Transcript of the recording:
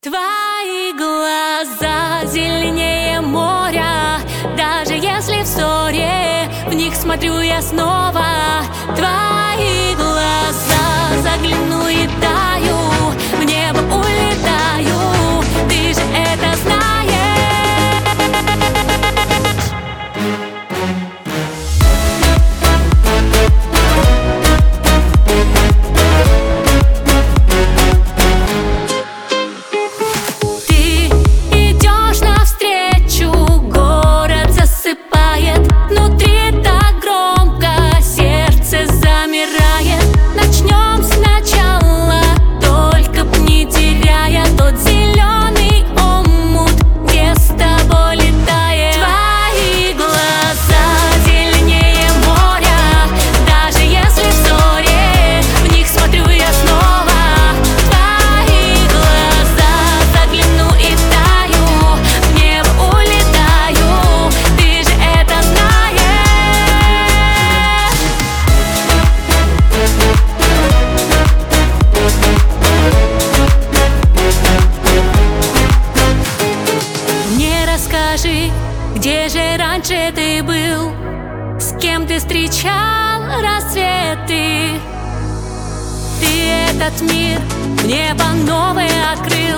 Твои глаза зеленее моря, даже если в ссоре в них смотрю я снова. Твои глаза, загляну и таю, в небо улетаю, ты же это знаешь. Начнем сначала, только б не теряя тот зеленый омут, где с тобой летает. Твои глаза зеленее моря, даже если в ссоре в них смотрю я снова. Твои глаза, загляну и таю, в небо улетаю, ты же это знаешь. Скажи, где же раньше ты был? С кем ты встречал рассветы? Ты этот мир мне по новой открыл.